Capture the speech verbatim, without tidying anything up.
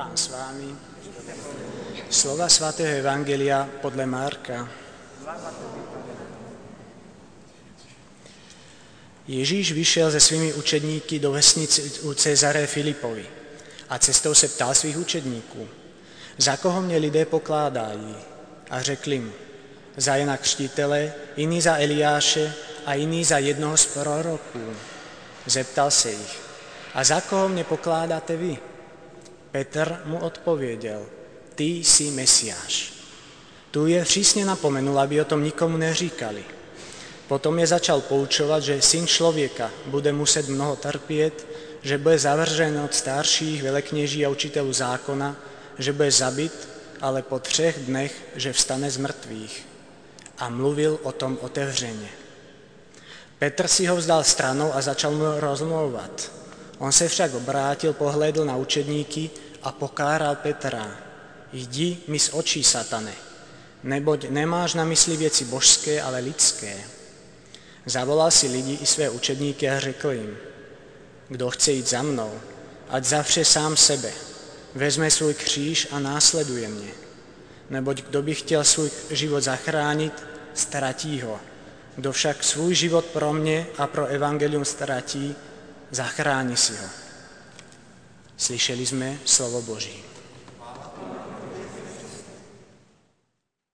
Pán s vámi. Slova svätého Evangelia podľa Marka. Ježíš vyšiel se svými učedníky do vesnice u Cezare Filipovi a cestou se ptal svých učedníků: za koho mě lidé pokládají? A řekli mu: za Jana Křtitele, jiný za Eliáše a jiný za jednoho z proroků. Zeptal se jich: a za koho mě pokládáte vy? Petr mu odpověděl: ty jsi Mesiáš. Tu je přísně napomenul, aby o tom nikomu neříkali. Potom je začal poučovat, že syn člověka bude muset mnoho trpět, že bude zavržen od starších velekněží a učitelů zákona, že bude zabit, ale po třech dnech, že vstane z mrtvých. A mluvil o tom otevřeně. Petr si ho vzdal stranou a začal mu rozmlouvat. On se však obrátil, pohlédl na učedníky a pokáral Petra: jdi mi z očí, satane, neboť nemáš na mysli věci božské, ale lidské. Zavolal si lidi i své učedníky a řekl jim: kdo chce jít za mnou, ať zavře sám sebe, vezme svůj kříž a následuje mě. Neboť kdo by chtěl svůj život zachránit, ztratí ho. Kdo však svůj život pro mě a pro evangelium ztratí, zachrání si ho. Slyšeli jsme slovo Boží.